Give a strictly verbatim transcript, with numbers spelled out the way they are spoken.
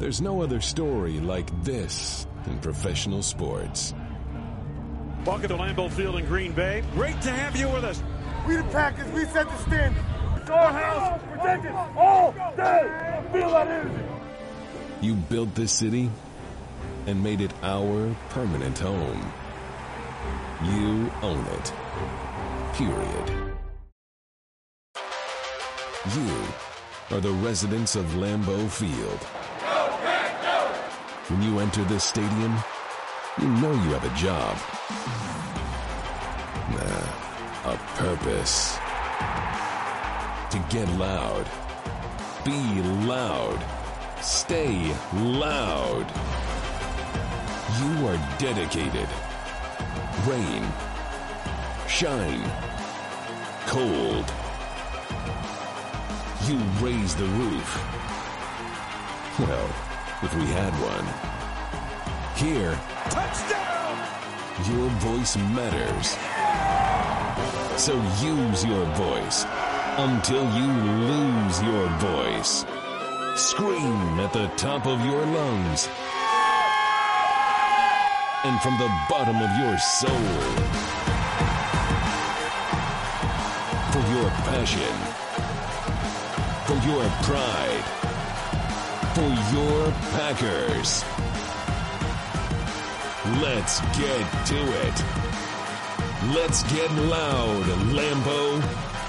There's no other story like this in professional sports. Welcome to Lambeau Field in Green Bay. Great to have you with us. We the Packers, we set the standard. It's our house, protect it all day. Feel that energy. You built this city and made it our permanent home. You own it. Period. You are the residents of Lambeau Field. Go, Pack, go! When you enter this stadium, you know you have a job. Nah, a purpose. To get loud. Be loud. Stay loud. You are dedicated. Rain. Shine. Cold. You raise the roof. Well, if we had one. Here, Touchdown! your voice matters. So use your voice until you lose your voice. Scream at the top of your lungs and from the bottom of your soul. For your passion. For your pride. For your Packers. Let's get to it. Let's get loud, Lambeau